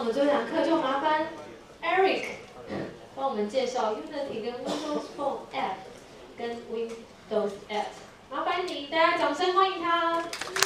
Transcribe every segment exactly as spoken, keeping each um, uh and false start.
们最后一堂课就麻烦 Eric 帮我们介绍 Unity 跟 Windows Phone App 跟 Windows App， 麻烦你，大家掌声欢迎他。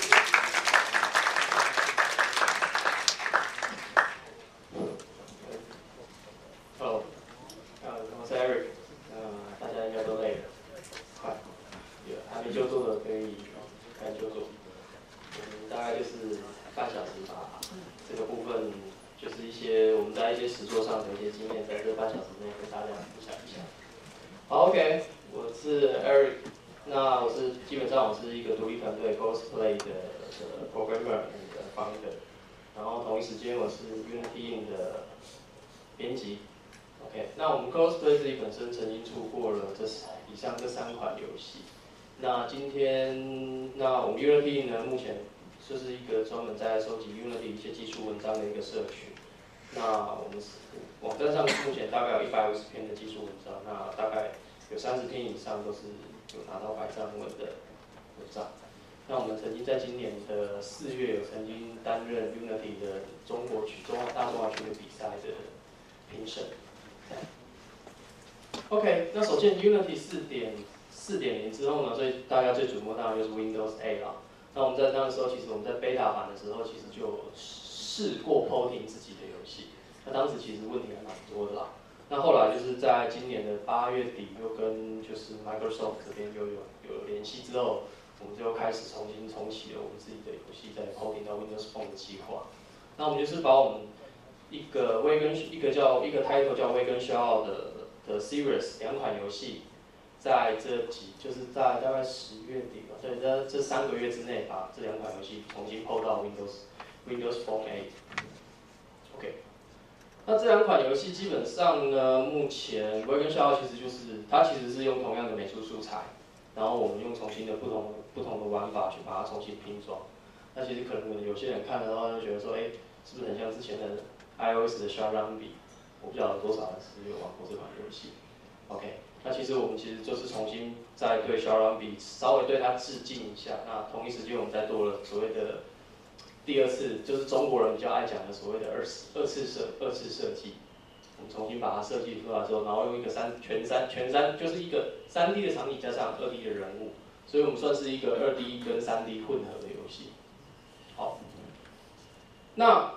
Hello， 呃，我是 Eric， 呃，大家应该都累了，快，有还没就座的可以开始就座。嗯，大概就是半小时吧，这个部分就是一些我们在一些实作上的一些经验，在这半小时内跟大家分享一下。好 ，OK， 我是 Eric， 那我是基本上我是一个独立团队 Ghostplay 的的 programmer 的 founder， 然后同一时间我是 Unity 的编辑。OK， 那我们 Ghostplay 自己本身曾经出过了这以上这三款游戏。那今天，那我们 Unity 呢，目前就是一个专门在收集 Unity 一些技术文章的一个社群。那我们网站上目前大概有一百五十篇的技术文章，那大概有三十篇以上都是有拿到百赞文的文章。那我们曾经在今年的四月有曾经担任 Unity 的中国区、中大中华区的比赛的评审。OK， 那首先 Unity 四点四点零之后呢，最大家最瞩目当然就是 Windows 八啦。那我们在那个时候，其实我们在 beta 版的时候，其实就试过 porting 自己的游戏。那当时其实问题还蛮多的啦。那后来就是在今年的八月底，又跟就是 Microsoft 这边又有有联系之后，我们就开始重新重启了我们自己的游戏在 porting 到 Windows Phone 的计划。那我们就是把我们一个威根一个叫一个 title 叫威根肖傲的的 series 两款游戏，在这几就是在大概十月底吧，对，在这三个月之内把这两款游戏重新 port 到 Windows Windows Phone 八。OK， 那这两款游戏基本上呢，目前威根肖傲其实就是它其实是用同样的美术素材，然后我们用重新的不同不同的玩法去把它重新拼装。那其实可能有些人看的话就觉得说，哎，是不是很像之前的 iOS 的 Sharambi？ 我不晓得多少人是有玩过这款游戏。OK， 那其实我们其实就是重新再对 Sharambi 稍微对它致敬一下。那同一时间我们在做了所谓的第二次，就是中国人比较爱讲的所谓的二次二次设二次设计。我们重新把它设计出来之后，然后用一个三全三全三就是一个三 D 的场景加上二 D 的人物，所以我们算是一个二 D 跟三 D 混合的游戏。好，那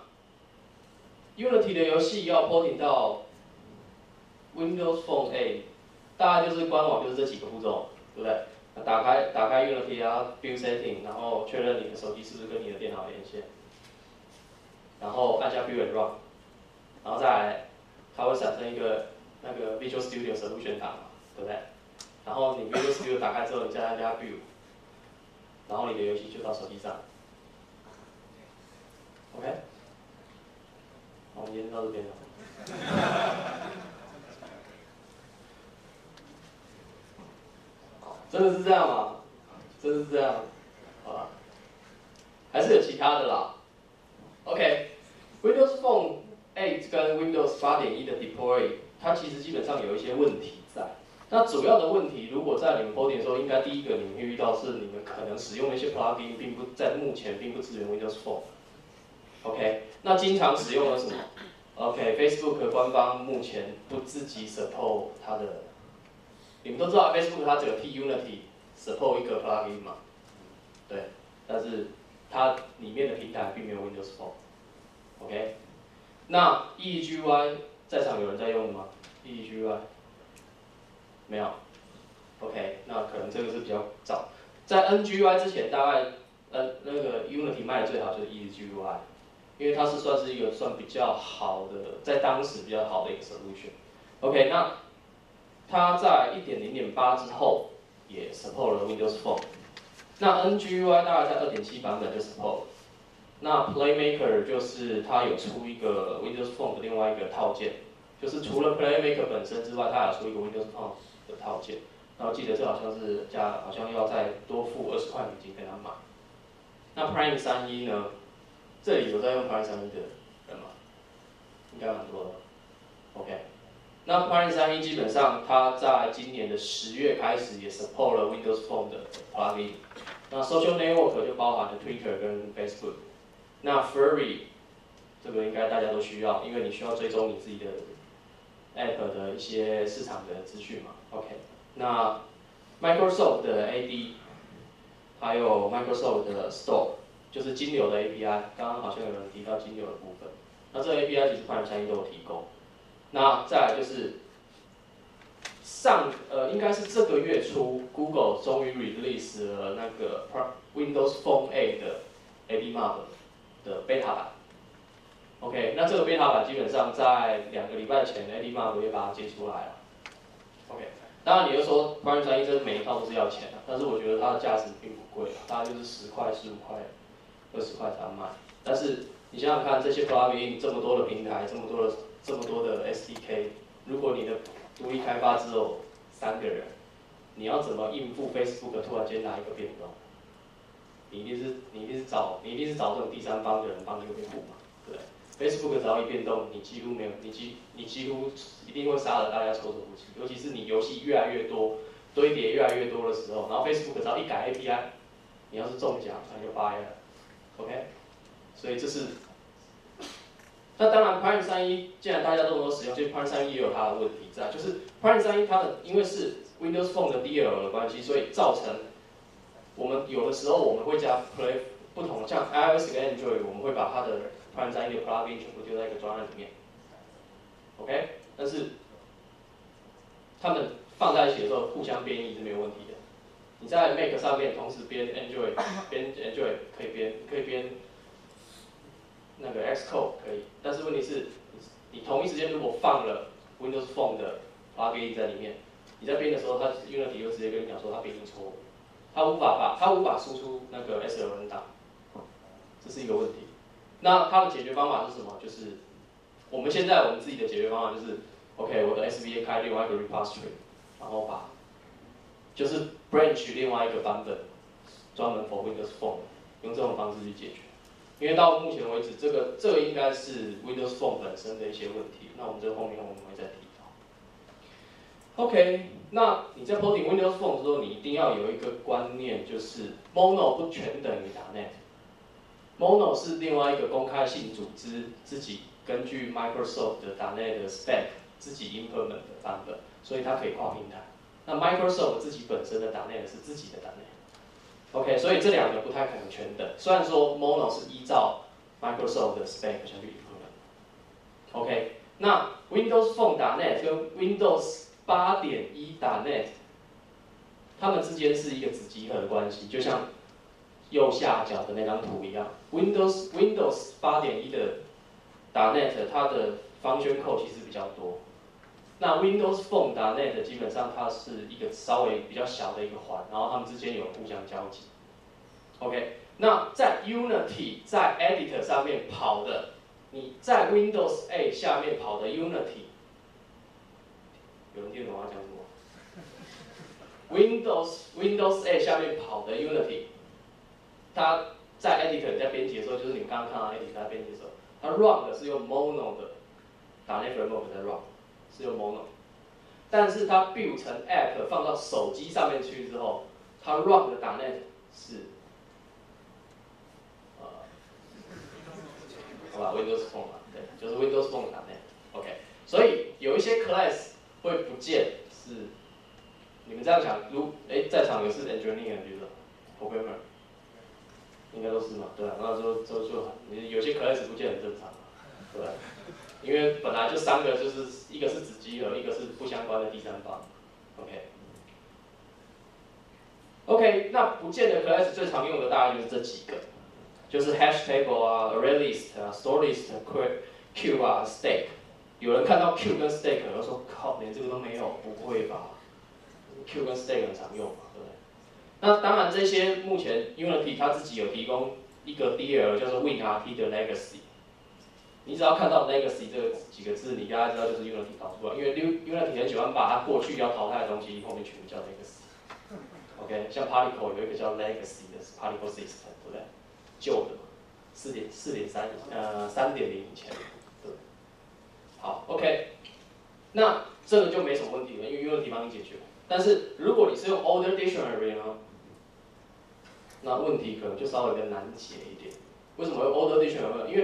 Unity 的游戏要 porting 到 Windows Phone 八，大概就是官网就是这几个步骤，对不对？那打开打开 Unity， 然后 Build Setting， 然后确认你的手机是不是跟你的电脑连线，然后按下 Build and Run， 然后再来，它会产生一个那个 Visual Studio Solution 档嘛，对不对？然后你 Visual Studio 打开之后，你再按下 Build， 然后你的游戏就到手机上。OK， 好，我们今天到这边了。真的是这样吗？真的是这样，好吧？还是有其他的啦。OK，Windows Phone 八跟 Windows 八点一的 deploy， 它其实基本上有一些问题在。那主要的问题，如果在你们 porting 的时候，应该第一个你们会遇到是你们可能使用的一些 plugin 并不在目前并不支援 Windows Phone。OK， 那经常使用的是什么 ？OK，Facebook 官方目前不自己 support 它的。你们都知道 Facebook 它只有替 Unity support 一个 plugin 嘛，对，但是它里面的平台并没有 Windows Phone。OK， 那 E E G U I 在场有人在用的吗 ？E E G U I 没有。OK， 那可能这个是比较早，在 N G U I 之前，大概呃那个 Unity 卖的最好就是 E E G U I， 因为它是算是一个算比较好的，在当时比较好的一个 solution。OK， 那它在 一点零点八 之后也 support 了 Windows Phone， 那 N G U I 大概在 二点七 版本就 support 了。那 Playmaker 就是它有出一个 Windows Phone 的另外一个套件，就是除了 Playmaker 本身之外，它还有出一个 Windows Phone 的套件。然后记得这好像是加，好像要再多付二十块美金给他买。那 Prime 三一呢？这里有在用 Prime 三一的人吗？应该蛮多的。OK。那 Prime 三一基本上，它在今年的十月开始也 support 了 Windows Phone 的 plugin。那 Social Network 就包含了 Twitter 跟 Facebook。那 Furry 这个应该大家都需要，因为你需要追踪你自己的 App 的一些市场的资讯嘛。OK， 那 Microsoft 的 A D， 还有 Microsoft 的 Store， 就是金流的 A P I， 刚刚好像有人提到金流的部分，那这个 A P I 其实泛三一都有提供。那再来就是上呃应该是这个月初 ，Google 终于 release 了那个 Windows Phone eight 的 A D Map 的 beta 版。OK， 那这个 beta 版基本上在两个礼拜前 A D Map 也把它接出来了。OK， 当然你又说关于三一这每一套都是要钱的，但是我觉得它的价值并不贵，大概就是十块、十五块、二十块才卖。但是你想想看，这些 plugin 这么多的平台，这么多的这么多的 S D K， 如果你的独立开发只有三个人，你要怎么应付 Facebook 突然间来一个变动？你一定是你一定是找你一定是找这种第三方的人帮你维护嘛，对不对 ？Facebook 只要一变动，你几乎没有，你几你几乎一定会杀了大家措手不及。尤其是你游戏越来越多，堆叠越来越多的时候，然后 Facebook 只要一改 A P I， 你要是中奖，那就掰了 ，OK？ 所以这是。那当然 Prime 三一既然大家都能够使用，其实 Prime 三一也有它的问题在，就是 Prime 三一它的因为是 Windows Phone 的 D L L 的关系，所以造成我们有的时候我们会加 Play 不同，像 iOS 跟 Android， 我们会把它的 Prime 三一的 plugin 全部丢在一个专案里面 ，OK？ 但是它们放在一起的时候互相编译是没有问题的。你在 Mac 上面同时编 Android， 编 Android 可以编可以编那个 Xcode 可以，但是问题是，你同一时间如果放了 Windows Phone 的 plugin 在里面，你在编的时候，它 Unity 就直接跟你讲说它编译错误，它无法把它无法输出那个 S L N 档，这是一个问题。那它的解决方法是什么？就是我们现在我们自己的解决方法就是 ，OK， 我的 S V A 开另外一个 repository， 然后把就是 branch 另外一个版本，专门 for Windows Phone， 用这种方式去解决。因为到目前为止，这个这个应该是 Windows Phone 本身的一些问题，那我们这个后面我们会再提到。OK， 那你在 porting Windows Phone 的时候，你一定要有一个观念，就是 Mono 不全等于 .NET。Mono 是另外一个公开性组织自己根据 Microsoft 的 .NET 的 spec 自己 implement 的版本，所以它可以跨平台。那 Microsoft 自己本身的 .NET 是自己的 .NET。OK， 所以这两个不太可能全等。虽然说 Mono 是依照 Microsoft 的 spec 下去 implement。OK， 那 Windows Phone .NET 跟 Windows 八点一 .NET， 它们之间是一个子集合的关系，就像右下角的那张图一样。Windows Windows 八点一的 .NET 它的function code 其实比较多。那 Windows Phone .NET 基本上它是一个稍微比较小的一个环，然后它们之间有互相交集。OK， 那在 Unity 在 Editor 上面跑的，你在 Windows eight 下面跑的 Unity， 有人听懂我要讲什么 ？Windows Windows eight 下面跑的 Unity， 它在 Editor 在编辑的时候，就是你们刚刚看到 Editor 在编辑的时候，它 run 的是用 Mono 的 .NET Framework 在 run。是用 Mono， 但是它 build 成 App 放到手机上面去之后，它 run 的 .NET 是，呃，好吧 ，Windows Phone 嘛，对，就是 Windows Phone 的 .NET。OK， 所以有一些 class 会不见，是你们这样想，如哎在场有是 engineer 觉得 programmer， 应该都是嘛，对吧？那就就就你有些 class 不见很正常，对吧？因为本来就三个，就是一个是子集合，一个是不相关的第三方。OK，OK，、okay. okay, 那不见的 class 最常用的大概就是这几个，就是 hash table 啊、array list 啊、store list、queue 啊、stake。有人看到 queue 跟 stake， 有人说靠，连这个都没有，不会吧 ？queue 跟 stake 很常用嘛，对不对？那当然这些目前 Unity 它自己有提供一个 D L 叫做 WinRT 的 legacy。你只要看到 legacy 这几个字，你大概知道就是 Unity 搞出来，因为 Unity 很喜欢把它过去要淘汰的东西后面全部叫 legacy。OK， 像 Particle 有一个叫 legacy 的 Particle System， 对不对？旧的嘛，四点四点三呃三点零以前，对。好 ，OK， 那这个就没什么问题了，因为 Unity 帮你解决。但是如果你是用 Older Dictionary 呢，那问题可能就稍微更难解一点。为什么用 Older Dictionary？ 因为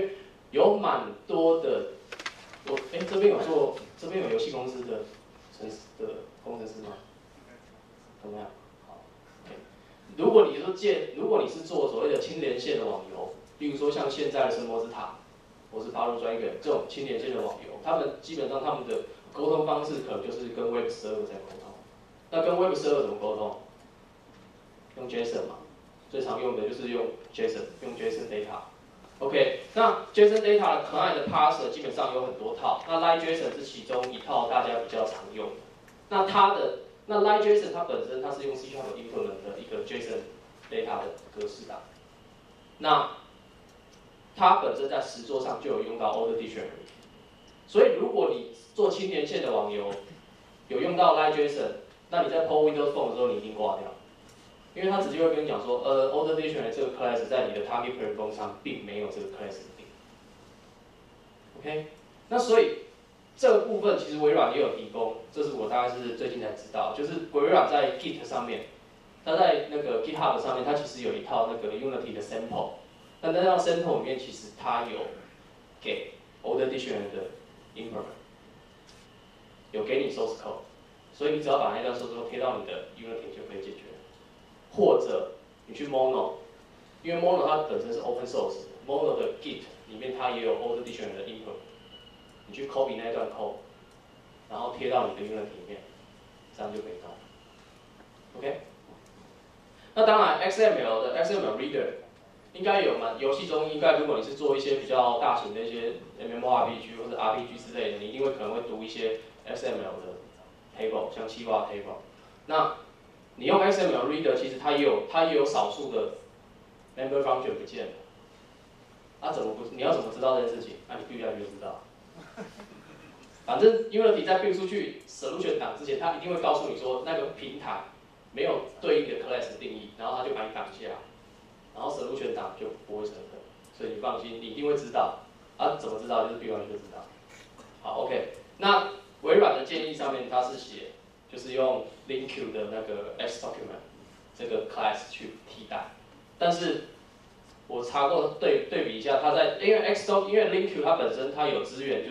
有蛮多的，我哎、欸、这边有做，这边有游戏公司的城市的工程师吗？怎么样？好 ，OK。如果你说建，如果你是做所谓的轻连线的网游，例如说像现在的神魔之塔，或是 Power Dragon 这种轻连线的网游，他们基本上他们的沟通方式可能就是跟 Web 十二在沟通。那跟 Web 十二怎么沟通？用 JSON 嘛，最常用的就是用 JSON， 用 JSON data。OK， 那 JSON data 的 client 的 parser 基本上有很多套，那 LightJSON 是其中一套大家比较常用的。那它的那 LightJSON 它本身它是用 C# implement 的一个 JSON data 的格式档。那它本身在实作上就有用到 Order Dictionary， 所以如果你做轻连线的网游有用到 LightJSON， 那你在 pull Windows Phone 的时候你一定挂掉。因为他直接会跟你讲说，呃 ，Order Dictionary 这个 class 在你的 target parent 上并没有这个 class 的定。OK， 那所以这个部分其实微软也有提供，这是我大概是最近才知道，就是微软在 Git 上面，它在那个 GitHub 上面，它其实有一套那个 Unity 的 sample， 那在那套 sample 里面，其实它有给 Order Dictionary 的 implement， 有给你 source code， 所以你只要把那段 source code 贴到你的 Unity 就可以解决。或者你去 Mono， 因为 Mono 它本身是 open source，Mono 的 Git 里面它也有 Order Dictionary 的 input， 你去 copy 那段 code， 然后贴到你的 Unity 里面，这样就可以到。OK， 那当然 X M L 的 X M L Reader 应该有嘛？游戏中应该如果你是做一些比较大型的一些 MMORPG 或者 R P G 之类的，你一定会可能会读一些 X M L 的 table， 像企划 table， 那你用 X M L Reader， 其实它也有它也有少数的 member function 不见了。那、啊、怎么不？你要怎么知道这件事情？那、啊、你 build 下去就知道。反正 Unity 在 build 出去 solution 档之前，它一定会告诉你说那个平台没有对应的 class 定义，然后它就把你挡下，然后 solution 档就不会成功。所以你放心，你一定会知道。啊，怎么知道？就是 build 下去就知道。好 ，OK。那微软的建议上面它是写。就是用 LINQ 的那个 XDocument 这个 class 去替代，但是我查过对对比一下，它在因为 XDoc 因为 LINQ 它本身它有资源就是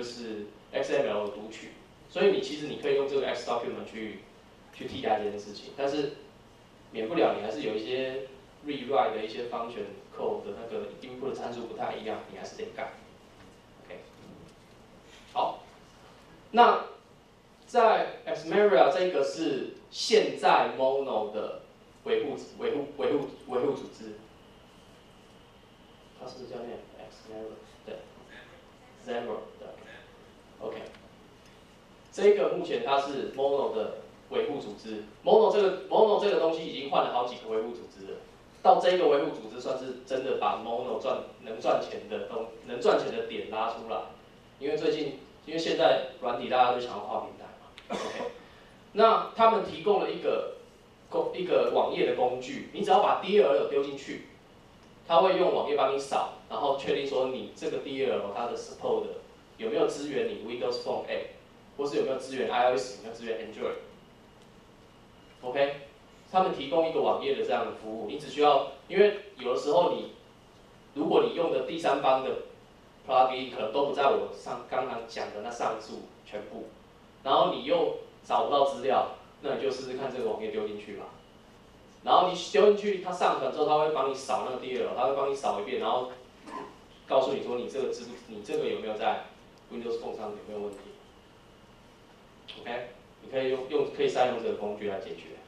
X M L 的读取，所以你其实你可以用这个 XDocument 去去替代这件事情，但是免不了你还是有一些 rewrite 的一些 function code 的那个 input 参数不太一样，你还是得改。OK， 好，那。在 Xmaria 这个是现在 Mono 的维护维护维护维护组织，它是不是叫念 Xmaria？ 对 ，Xamarin 对 ，OK。这个目前它是 Mono 的维护组织 ，Mono 这个 Mono 这个东西已经换了好几个维护组织了，到这个维护组织算是真的把 Mono 赚能赚钱的东能赚钱的点拉出来，因为最近因为现在软体大家都想要跨平台。OK， 那他们提供了一个工一个网页的工具，你只要把 D L L 丢进去，它会用网页帮你扫，然后确定说你这个 D L L 它的 support 有没有支援你 Windows Phone App， 或是有没有支援 iOS， 有没有支援 Android。OK， 他们提供一个网页的这样的服务，你只需要，因为有的时候你如果你用的第三方的 plugin 可能都不在我上刚刚讲的那上述全部。然后你又找不到资料，那你就试试看这个网页丢进去吧。然后你丢进去，它上传之后，它会帮你扫那个 D L L， 它会帮你扫一遍，然后告诉你说你这个支你这个有没有在 Windows Phone 上有没有问题。OK， 你可以用用可以善用这个工具来解决。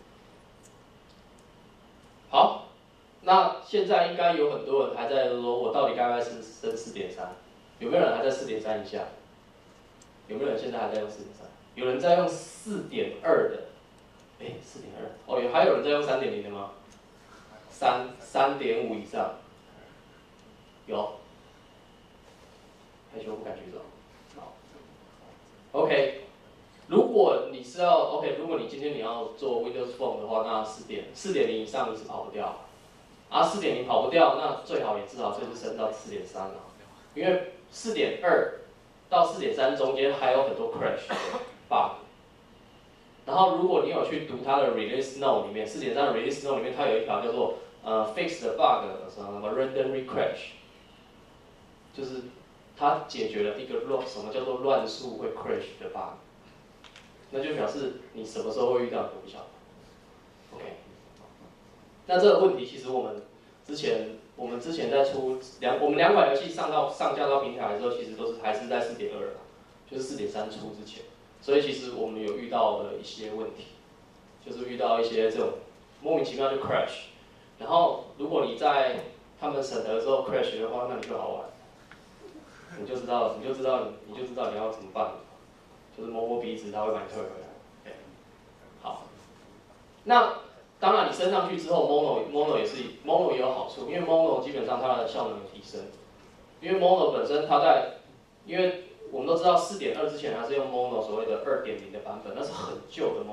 好，那现在应该有很多人还在说，我到底该不该升升 四点三？ 有没有人还在 四点三 以下？有没有人现在还在用 四点三？有人在用 四点二 的，哎 ，四点二， 哦，有还有人在用 三点零 的吗？三 三点五 以上，有，害羞不敢举手。好 ，OK， 如果你是要 OK， 如果你今天你要做 Windows Phone 的话，那四点四点零以上你是跑不掉，啊 四点零 跑不掉，那最好也至少就是升到 四点三 了，因为 四点二 到 四点三 中间还有很多 crash bug。然后如果你有去读它的 release note 里面 ，四点三 的 release note 里面，它有一条叫做呃 fix the bug 什么 randomly crash， 就是它解决了一个乱什么叫做乱数会 crash 的 bug， 那就表示你什么时候会遇到你都不晓得。OK， 那这个问题其实我们之前我们之前在出两我们两款游戏上到上架到平台的时候，其实都是还是在 四点二 啦，就是 四点三 出之前，所以其实我们有遇到了一些问题，就是遇到一些这种莫名其妙就 crash， 然后如果你在他们审核之后 crash 的话，那你就好玩，你就知道你就知道你就知道你要怎么办，就是摸摸鼻子，他会把你退回来。Okay. 好，那当然你升上去之后 ，mono mono 也是 mono 也有好处，因为 mono 基本上它的效能有提升，因为 mono 本身它在，因为我们都知道 四点二 之前还是用 mono 所谓的 二点零 的版本，那是很旧的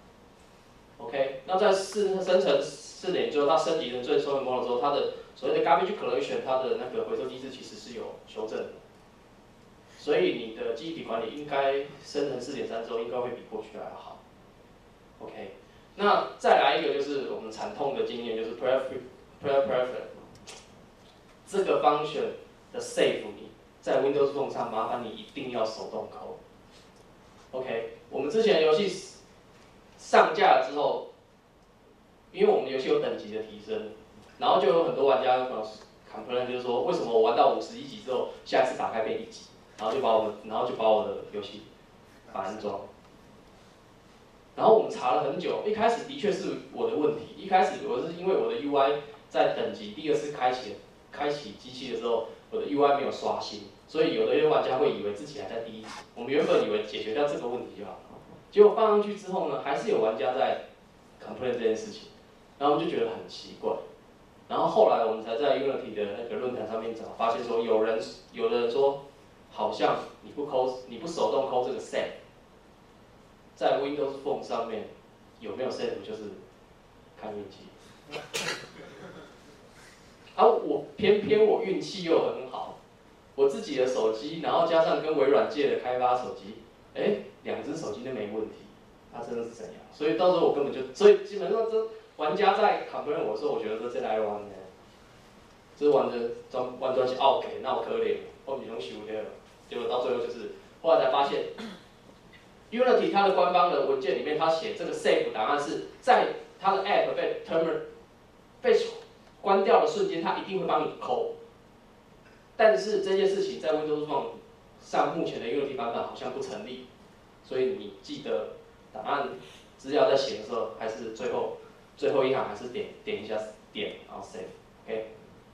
mono。OK， 那在四生成 四点零 之后，它升级成最终的 mono 之后，它的所谓的 garbage collection， 它的那个回收机制其实是有修正的。所以你的记忆体管理应该生成 四点三 之后，应该会比过去还要好。OK， 那再来一个就是我们惨痛的经验，就是 prefer prefer prefer 这个 function 的 save 你在 Windows Phone 上，麻烦你一定要手动抠。OK， 我们之前的游戏上架了之后，因为我们游戏有等级的提升，然后就有很多玩家 complain 就是说，为什么我玩到五十一级之后，下一次打开变一级？然后就把我们，然后就把我的游戏反安装。然后我们查了很久，一开始的确是我的问题。一开始我是因为我的 U I 在等级第二次开启开启机器的时候，我的 U I 没有刷新，所以有的些玩家会以为自己还在第一级。我们原本以为解决掉这个问题就好，结果放上去之后呢，还是有玩家在 complain 这件事情，然后我们就觉得很奇怪。然后后来我们才在 Unity 的那个论坛上面找，发现说有人有的人说。好像你不抠，你不手动抠这个 save， 在 Windows Phone 上面有没有 save 就是看运气。啊，我偏偏我运气又很好，我自己的手机，然后加上跟微软借的开发手机，哎，两只手机都没问题，它、啊、真的是怎样？所以到时候我根本就，所以基本上这玩家在 complain 我说，我觉得这这来玩的，这玩的装玩专是 OK， 那我可怜，我比拢输掉了。结果到最后就是，后来才发现 ，Unity 它的官方的文件里面，它写这个 save 档案是在它的 app 被 terminate 被关掉的瞬间，它一定会帮你抠。但是这件事情在 Windows Phone 上目前的 Unity 版本好像不成立，所以你记得档案资料在写的时候，还是最后最后一行还是点点一下点，然后 save，OK。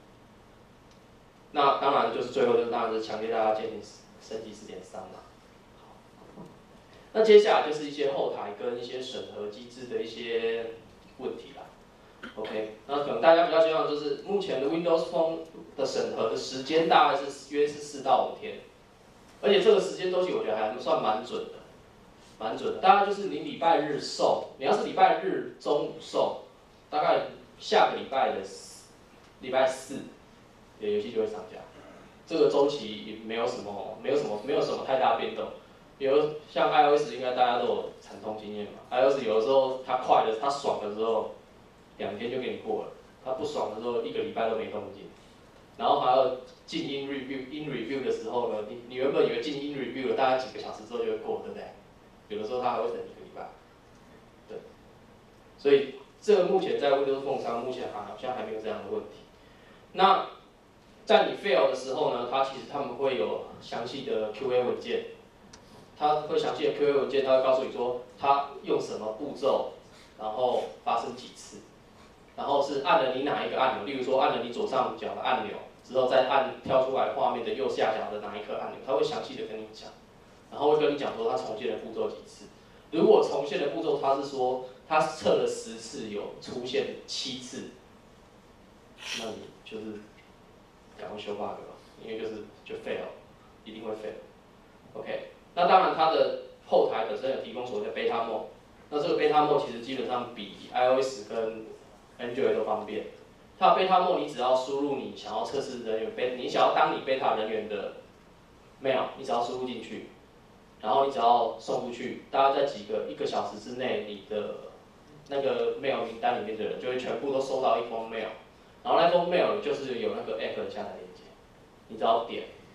那当然就是最后就是当然是强烈大家建议升级 四点三 嘛。那接下来就是一些后台跟一些审核机制的一些问题啦。OK， 那可能大家比较希望就是目前的 Windows Phone 的审核的时间大概是约是四到五天，而且这个时间周期我觉得还算蛮准的，蛮准的。大概就是你礼拜日送，你要是礼拜日中午送，大概下个礼拜的礼拜四。游戏就会上架，这个周期也没有什么，没有什么，没有什么太大变动。比如像 iOS 应该大家都有惨痛经验嘛 ，iOS 有的时候它快的，它爽的时候，两天就给你过了；它不爽的时候，一个礼拜都没动静。然后还有静音 review，in review 的时候呢，你你原本以为静音 review 了，大概几个小时之后就会过，对不对？有的时候它还会等一个礼拜。对，所以这个目前在 Windows Phone 上目前好像还没有这样的问题。那在你 fail 的时候呢，它其实他们会有详细的 Q A 文件，它会详细的 Q A 文件，它会告诉你说它用什么步骤，然后发生几次，然后是按了你哪一个按钮，例如说按了你左上角的按钮之后，再按跳出来画面的右下角的哪一颗按钮，它会详细的跟你讲，然后会跟你讲说它重现的步骤几次。如果重现的步骤它是说它测了十次有出现七次，那你就是赶快修 bug 吧，因为就是就 fail， 一定会 fail。OK， 那当然它的后台本身有提供所谓的 beta mode， 那这个 beta mode 其实基本上比 iOS 跟 Android 都方便。它的 beta mode 你只要输入你想要测试人员，你想要当你 beta 人员的 mail， 你只要输入进去，然后你只要送出去，大概在几个一个小时之内，你的那个 mail 名单里面的人就会全部都收到一封 mail。然后那封 mail 就是有那个 app 的下载链接，你只要点，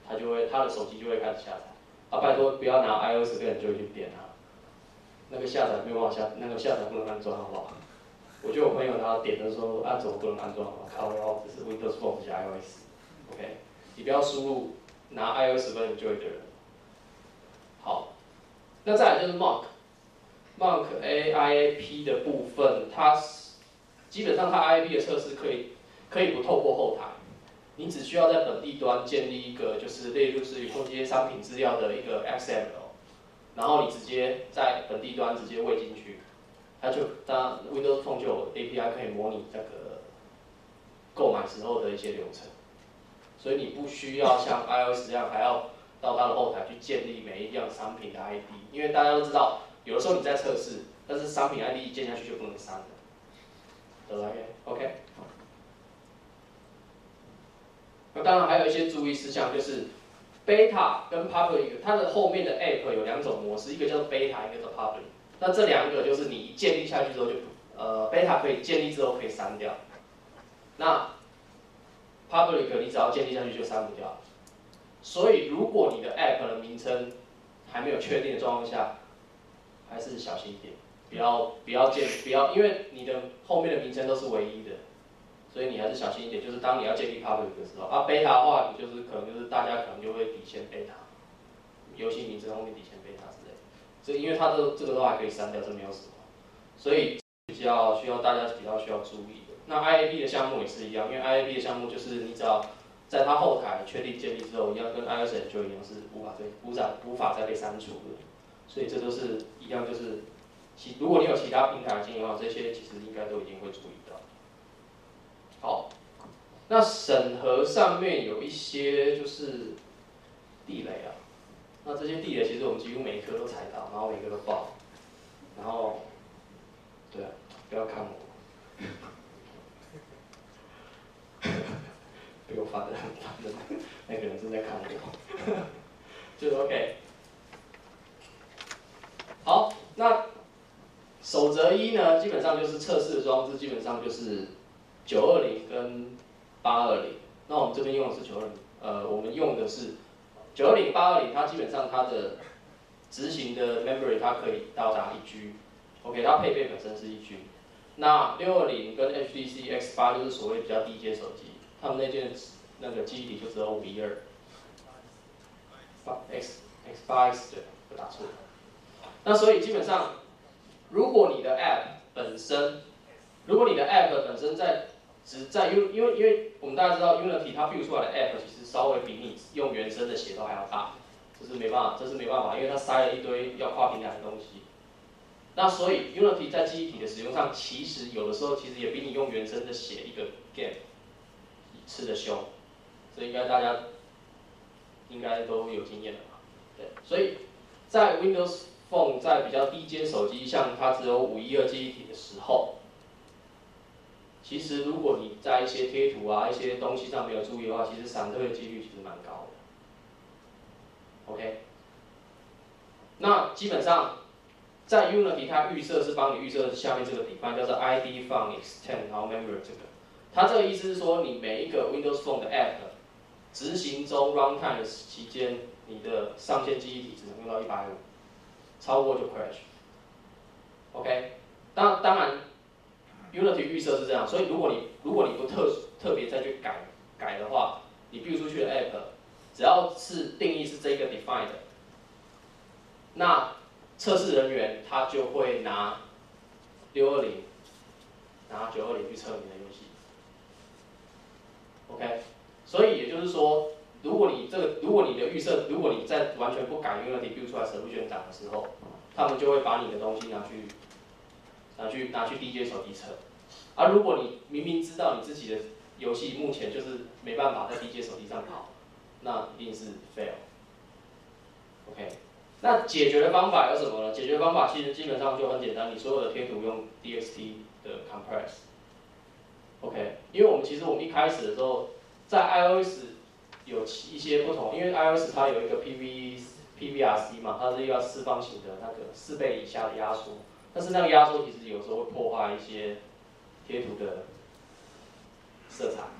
他就会他的手机就会开始下载。啊，拜托不要拿 iOS 跟 Android 去点啊，那个下载没有办法下，那个下载不能安装，好不好？我就有朋友他点的说，啊，怎么不能安装？靠腰，这是 Windows Phone 加 iOS，OK，、okay? 你不要输入拿 iOS 跟 Android 的人。好，那再来就是 Monk，Monk A I A P 的部分，它基本上它 I A P 的测试可以可以不透过后台，你只需要在本地端建立一个，就是例如是空间商品资料的一个 X M L， 然后你直接在本地端直接喂进去。它就当 Windows Phone 就有 A P I 可以模拟那个购买时候的一些流程，所以你不需要像 iOS 这样还要到它的后台去建立每一样商品的 I D， 因为大家都知道，有的时候你在测试，但是商品 I D 一建下去就不能删了，得了 OK？ 那当然还有一些注意事项，就是 Beta 跟 Public 它的后面的 App 有两种模式，一个叫做 Beta， 一个叫 Public。那这两个就是你一建立下去之后就，呃 ，beta 可以建立之后可以删掉，那 public 你只要建立下去就删不掉。所以如果你的 app 的名称还没有确定的状况下，还是小心一点，不要不要建不要，因为你的后面的名称都是唯一的，所以你还是小心一点。就是当你要建立 public 的时候，啊 beta 的话，你就是可能就是大家可能就会底线 beta， 游戏名称后面底线 beta 之类的。所以因为它这这个都还可以删掉，这没有什么，所以比较需要大家比较需要注意的。那 I A P 的项目也是一样，因为 I A P 的项目就是你只要在它后台确定建立之后，一样跟 iOS 就一样是无法再无法无法再被删除的。所以这都是一样，就是其如果你有其他平台经营的话，这些其实应该都已经会注意到。好，那审核上面有一些就是地雷啊。那这些地雷其实我们几乎每一颗都踩到，然后每一个都爆，然后，对啊，不要看我，被我烦得很烦的，那个人正在看我，就是 OK。好，那守则一呢，基本上就是测试的装置，基本上就是九二零跟八二零。那我们这边用的是九二零，呃，我们用的是九二零、八二零，它基本上它的执行的 memory 它可以到达一 G，OK， 它配备本身是一 G。那六二零跟 H T C X 八就是所谓比较低阶手机，他们那件那个记忆体就只有五一二。X X 八 X 对，我打错了。那所以基本上，如果你的 App 本身，如果你的 App 本身在只在 U， 因为因为我们大家知道 Unity 它 build 出来的 App 其实稍微比你用原生的写都还要大，这是没办法，这是没办法，因为它塞了一堆要跨平台的东西。那所以 Unity 在记忆体的使用上，其实有的时候其实也比你用原生的写一个 game 吃得凶，这应该大家应该都有经验了吧？对，所以在 Windows Phone 在比较低阶手机，像它只有五一二记忆体的时候，其实如果你在一些贴图啊、一些东西上没有注意的话，其实闪退的几率其实蛮高的。OK， 那基本上在 Unity 它预设是帮你预设下面这个 define 叫做 I D Fun Extend 然后 Memory 这个，它这个意思是说你每一个 Windows Phone 的 App 执行中 runtime 的期间，你的上限记忆体只能用到一百五十，超过就 crash。OK， 当当然 Unity 预设是这样，所以如果你如果你不特特别再去改改的话，你 build 出去的 App 只要是定义是这个 define 的，那测试人员他就会拿六二零、拿九二零去测你的游戏。OK， 所以也就是说，如果你这个，如果你的预设，如果你在完全不改 Unity build 出来 solution 档的时候，他们就会把你的东西拿去拿去拿去低阶手机测。而、啊、如果你明明知道你自己的游戏目前就是没办法在低阶手机上跑，那一定是 fail。OK。那解决的方法有什么呢？解决方法其实基本上就很简单，你所有的贴图用 D X T 的 compress。OK， 因为我们其实我们一开始的时候，在 iOS 有一些不同，因为 iOS 它有一个 P V P V R C 嘛，它是一个四方形的那个四倍以下的压缩，但是那个压缩其实有时候会破坏一些贴图的色彩。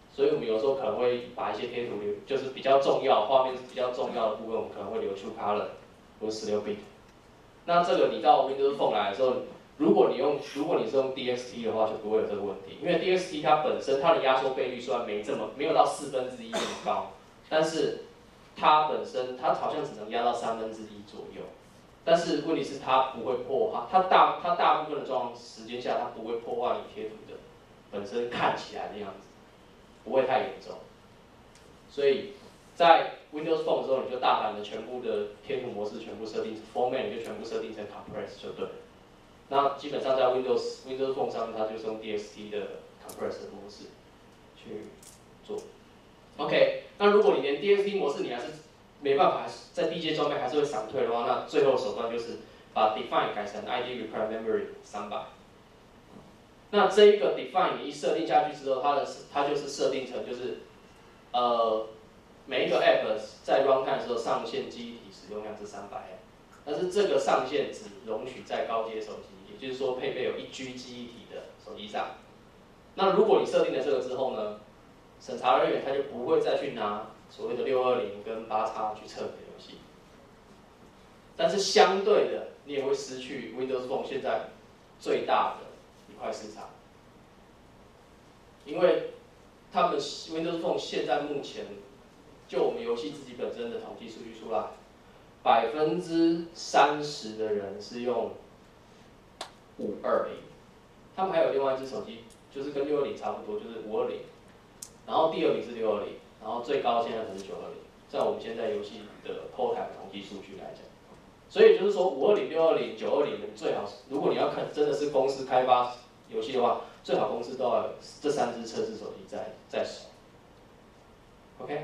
所以我们有时候可能会把一些贴图留，就是比较重要、画面比较重要的部分，我们可能会留出 color 或者十六 bit。那这个你到 Windows Phone 来的时候，如果你用如果你是用 D X T 的话，就不会有这个问题，因为 D X T 它本身它的压缩倍率虽然没这么没有到四分之一这么高，但是它本身它好像只能压到三分之一左右。但是问题是它不会破坏，它大它大部分的状况时间下，它不会破坏你贴图的本身看起来的样子，不会太严重。所以在 Windows Phone 的时候，你就大胆的全部的贴图模式全部设定 Format， 你就全部设定成 Compress 就对了。那基本上在 Windows Windows Phone 上面，它就是用 D X T 的 Compress 的模式去做。OK， 那如果你连 D X T 模式你还是没办法，在低阶装备还是会闪退的话，那最后手段就是把 define 改成 I D require memory 三百。那这一个 define 你一设定下去之后，它的它就是设定成就是呃每一个 app 在 runtime 的时候上限记忆体使用量是三百 M， 但是这个上限只容许在高阶手机，也就是说配备有一 G 记忆体的手机上。那如果你设定了这个之后呢，审查人员他就不会再去拿所谓的六二零跟八叉去测你的游戏，但是相对的，你也会失去 Windows Phone 现在最大的一块市场，因为他们 Windows Phone 现在目前就我们游戏自己本身的统计数据出来，百分之三十的人是用五二零，他们还有另外一只手机，就是跟六二零差不多，就是五二零，然后第二名是六二零，然后最高现在可是九二零，在我们现在游戏的后台统计数据来讲，所以就是说五二零、六二零、九二零，最好如果你要看真的是公司开发游戏的话，最好公司都要有这三只测试手机在在手。OK，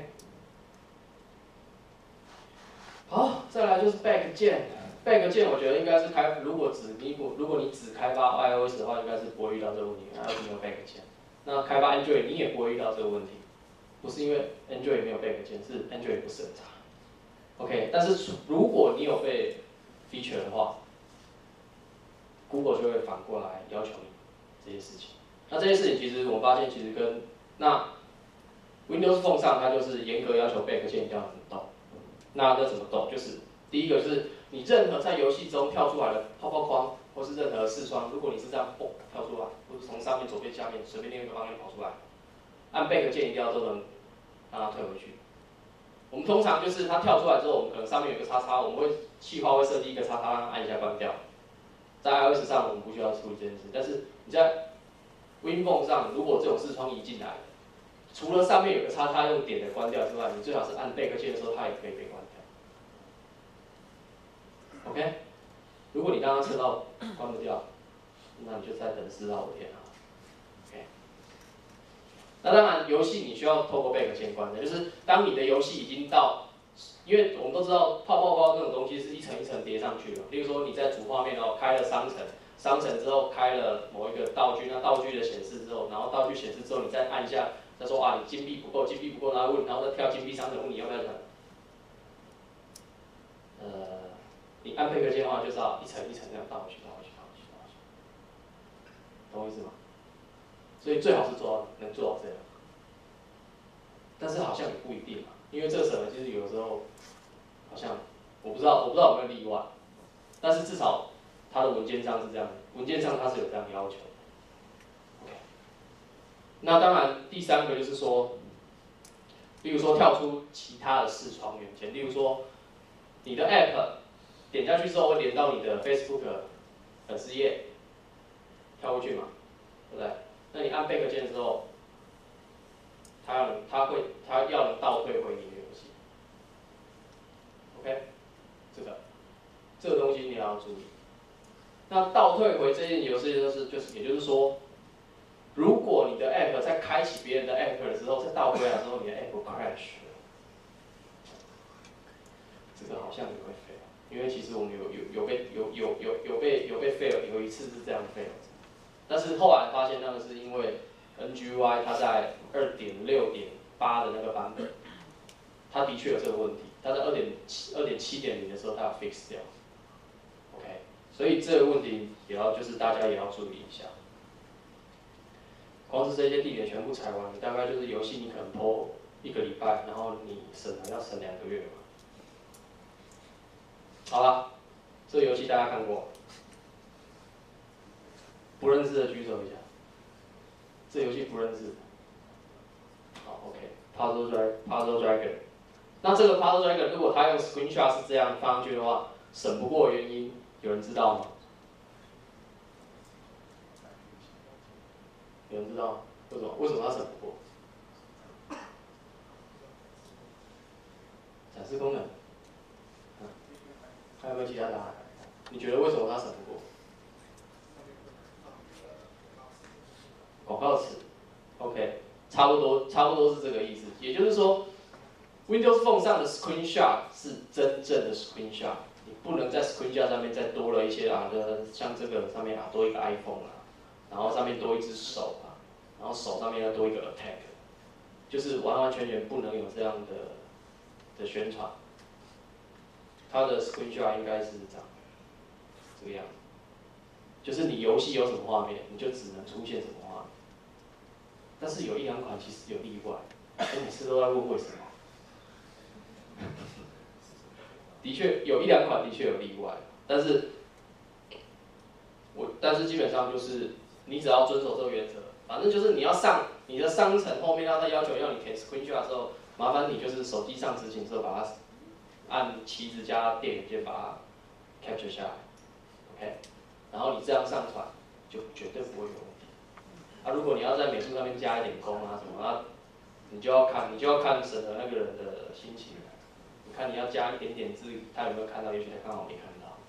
好，再来就是 back 键 ，back 键我觉得应该是开，如果只你如果你只开发 iOS 的话，应该是不会遇到这个问题 ，iOS 没有 back 键。那开发 Android 你也不会遇到这个问题，不是因为 Android 没有 back 键，是 Android 不审查。OK， 但是如果你有被 feature 的话 ，Google 就会反过来要求你这些事情。那这些事情其实我发现其实跟那 Windows Phone 上它就是严格要求 back 键一定要能动。那那怎么动？就是第一个是你任何在游戏中跳出来的泡泡框，或是任何视窗，如果你是这样蹦跳出来，或是从上面左边下面随便另一个方向跑出来，按 back 键一定要都能让它退回去。我们通常就是它跳出来之后，我们可能上面有个叉叉，我们会企划会设计一个叉叉，让它按一下关掉。在 iOS 上我们不需要处理这件事，但是你在 Windows 上，如果这种视窗移进来，除了上面有个叉叉用点的关掉之外，你最好是按 back 键的时候，它也可以被关掉。OK， 如果你刚刚测到关不掉，那你就再等四到五天啊。OK， 那当然游戏你需要透过 back 键关的，就是当你的游戏已经到，因为我们都知道泡泡包那种东西是一层一层叠上去的，例如说你在主画面哦开了商城。商城之后开了某一个道具，那道具的显示之后，然后道具显示之后，你再按一下，他说啊你金币不够，金币不够，然后问，然后再跳金币商城问你要不要抢。呃，你按配合键的话，就是要一层一层这样倒回去，倒回去，倒回去，倒回去，懂我意思吗？所以最好是做到能做到这样，但是好像也不一定嘛，因为这个审核其实有的时候好像我不知道，我不知道有没有例外，但是至少。它的文件上是这样，文件上它是有这样要求的。OK， 那当然第三个就是说，例如说跳出其他的视窗元件，例如说你的 App 点下去之后会连到你的 Facebook 粉丝页，跳过去嘛，对不对？那你按 back 键之后，它要能，它会，它要能倒退回你的游戏。OK， 这个，这个东西你也要注意。那倒退回这件游戏就是，就是，也就是说，如果你的 App 在开启别人的 App 的时候，再倒回来的时候，你的 App crash 了，这个好像也会 fail， 因为其实我们有有有被有有有有被有被 fail， 有一次是这样 fail， 但是后来发现那个是因为 N G U I 它在 二点六点八 的那个版本，它的确有这个问题，它在 二点七点零 的时候它要 fix 掉。所以这个问题也要就是大家也要注意一下。 光是这些地点全部采完，你大概就是游戏你可能 P O 一个礼拜，然后你审核要审两个月嘛。好了，这个游戏大家看过？不认识的举手一下。这游戏不认识。好 ，OK，Puzzle Dragon，Puzzle Dragon。那这个 Puzzle Dragon 如果它用 Screenshot 是这样放上去的话，审不过的原因有人知道吗？有人知道吗？为什么？为什么它审不过？展示功能。嗯，还有没有其他答案？你觉得为什么它审不过？广告词 ，OK， 差不多，差不多是这个意思。也就是说 ，Windows Phone 上的 Screenshot 是真正的 Screenshot， 你不能在 Screenshot 上面再多了一些啊的，像这个上面啊多一个 iPhone 啊，然后上面多一只手啊，然后手上面要多一个 Attack， 就是完完全全不能有这样的的宣传。它的 Screenshot 应该是这样，这个样子，就是你游戏有什么画面，你就只能出现什么画面。但是有一两款其实有例外，我每次都在问为什么。的确有一两款的确有例外，但是我但是基本上就是你只要遵守这个原则，反正就是你要上你的商城后面要再要求要你填 screenshot 的时候，麻烦你就是手机上执行之后把它按旗子加电源键把它 capture 下来 ，OK， 然后你这样上传就绝对不会有问题。啊，如果你要在美术上面加一点工啊什么啊，你就要看你就要看审核那个人的心情了。你看你要加一点点字，他有没有看到？也许他刚好没看到。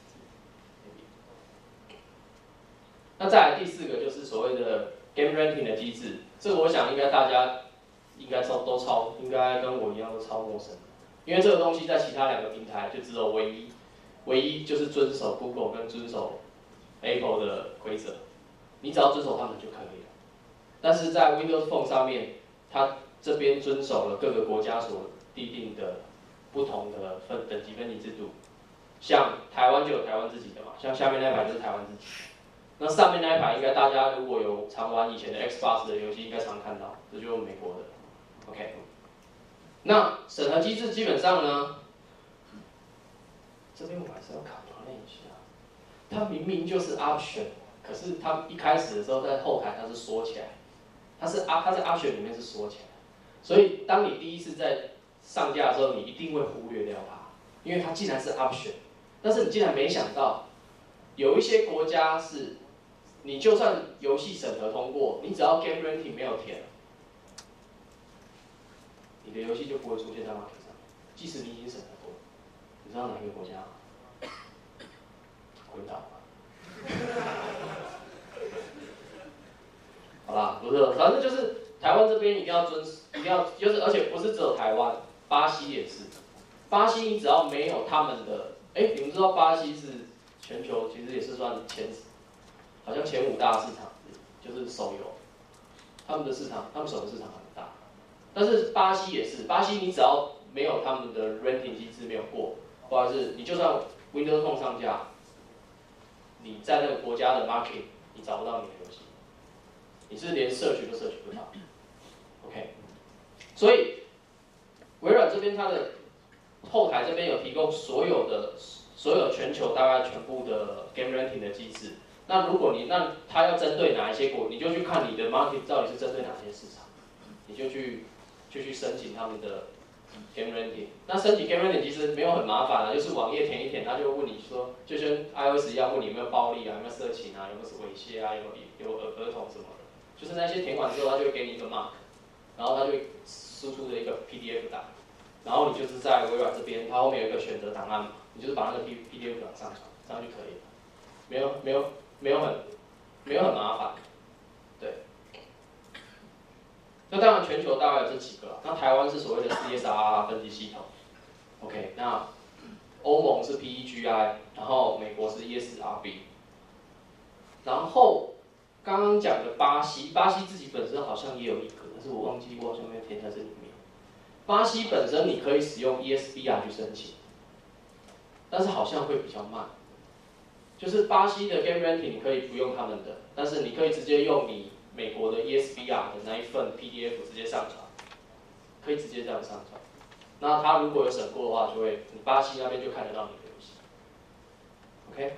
那再来第四个就是所谓的 game ranking 的机制，这个我想应该大家应该都都超，应该跟我一样都超陌生的，因为这个东西在其他两个平台就只有唯一，唯一就是遵守 Google 跟遵守 Apple 的规则，你只要遵守他们就可以了。但是在 Windows Phone 上面，它这边遵守了各个国家所订定的不同的分等级分级制度，像台湾就有台湾自己的嘛，像下面那一排就是台湾自己的。那上面那一排应该大家如果有常玩以前的 Xbox 的游戏，应该常看到，这就是美国的。OK， 那审核机制基本上呢，这边我还是要考虑一下，它明明就是 option， 可是它一开始的时候在后台它是缩起来，它是啊它在 option 里面是缩起来，所以当你第一次在上架的时候，你一定会忽略掉它，因为它竟然是 option， 但是你竟然没想到，有一些国家是。你就算游戏审核通过，你只要 game ranking 没有填，你的游戏就不会出现在 market 上，即使你已经审核过。你知道哪一个国家吗？滚岛吧。好啦，不是，反正就是台湾这边一定要遵，一定要就是，而且不是只有台湾，巴西也是。巴西你只要没有他们的，哎，你们知道巴西是全球其实也是算前。好像前五大市场就是手游，他们的市场，他们手游市场很大，但是巴西也是，巴西你只要没有他们的 ranking 机制没有过，或者是你就算 Windows Phone 上架，你在那个国家的 market 你找不到你的游戏，你是连search都search不到 ，OK， 所以微软这边它的后台这边有提供所有的所有全球大概全部的 game ranking 的机制。那如果你那它要针对哪一些国，你就去看你的 market 到底是针对哪些市场，你就去就去申请他们的 game ranking。那申请 game ranking 其实没有很麻烦啊，就是网页填一填，他就会问你说，就跟 iOS 一样，问你有没有暴力啊，有没有色情啊，有没有猥亵啊，有没有有儿童什么的，就是那些填完之后，他就会给你一个 mark， 然后他就会输出的一个 P D F 档，然后你就是在微软这边，它后面有一个选择档案嘛，你就是把那个 P P D F 档上传，这样就可以了，没有没有。没有很，没有很麻烦，对。那当然，全球大概有这几个，那台湾是所谓的 C S R 分级系统 ，OK， 那欧盟是 P E G I， 然后美国是 E S R B， 然后刚刚讲的巴西，巴西自己本身好像也有一个，但是我忘记我好像没有填在这里面。巴西本身你可以使用 E S B R 去申请，但是好像会比较慢。就是巴西的 game ranking 你可以不用他们的，但是你可以直接用你美国的 E S B R 的那一份 P D F 直接上传，可以直接这样上传。那他如果有审过的话，就会你巴西那边就看得到你的游戏。OK，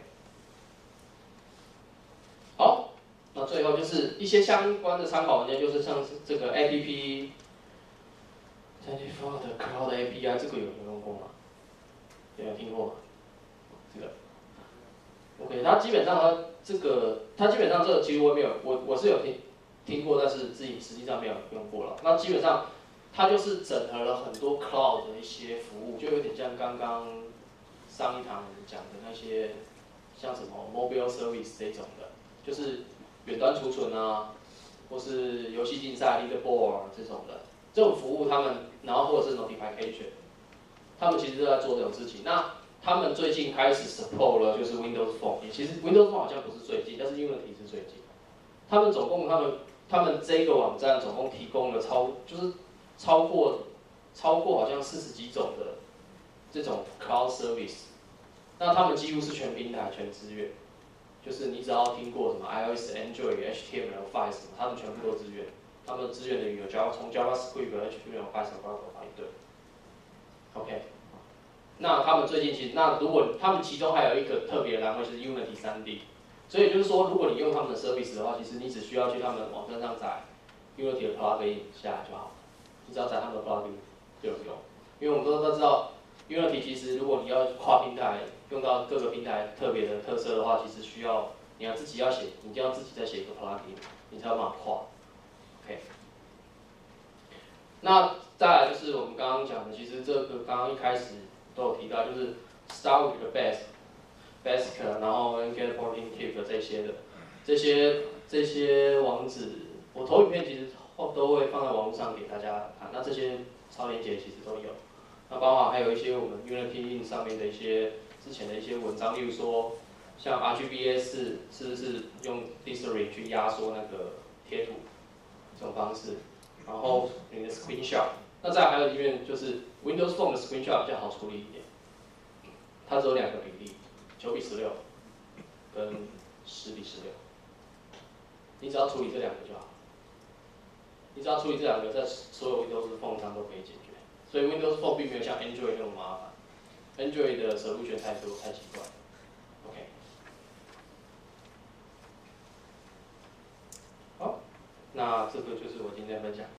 好，那最后就是一些相关的参考文件，就是像是这个 A P P twenty four 的 Cloud A P I， 这个有有用过吗？有没有听过吗？这个 OK， 它基本上它这个它基本上这个其实我没有我我是有听听过，但是自己实际上没有用过了。那基本上它就是整合了很多 Cloud 的一些服务，就有点像刚刚上一堂讲的那些，像什么 Mobile Service 这种的，就是远端储存啊，或是游戏竞赛 Leaderboard 这种的，这种服务他们，然后或者是 Notification， 他们其实都在做这种事情。那他们最近开始 support 了，就是 Windows Phone， 也其实 Windows Phone 好像不是最近，但是 Unity 是最近。他们总共他们他们这个网站总共提供了超就是超过超过好像四十几种的这种 Cloud Service， 那他们几乎是全平台全支援，就是你只要听过什么 iOS、Android、H T M L 五 什么，他们全部都支援。他们支援的语言 Java 从 JavaScript、H T M L 五什么都排队。OK。那他们最近其实，那如果他们其中还有一个特别的栏位就是 Unity 三 D， 所以就是说，如果你用他们的 service 的话，其实你只需要去他们网站上载 Unity 的 plugin 下来就好了，你只要载他们的 plugin 就有用。因为我们都都知道 Unity 其实如果你要跨平台用到各个平台特别的特色的话，其实需要你要自己要写，你一定要自己再写一个 plugin， 你才有办法跨。OK。那再来就是我们刚刚讲的，其实这个刚刚一开始都有提到，就是 start with the best basic， 然后 get porting tip 这些的，这些这些网址，我投影片其实都会放在网络上给大家看。那这些超链接其实都有，那包括还有一些我们 Unity 上面的一些之前的一些文章，例如说像 R G B A 是是不是用 Display 去压缩那个贴图这种方式。然后你的 screenshot， 那再还有一面就是 Windows Phone 的 screenshot 比较好处理一点，它只有两个比例，九比十六跟十比十六，你只要处理这两个就好，你只要处理这两个，在所有 Windows Phone 上都可以解决。所以 Windows Phone 并没有像 Android 那么麻烦 ，Android 的 solution 太多太奇怪。OK， 好，那这个就是我今天的分享。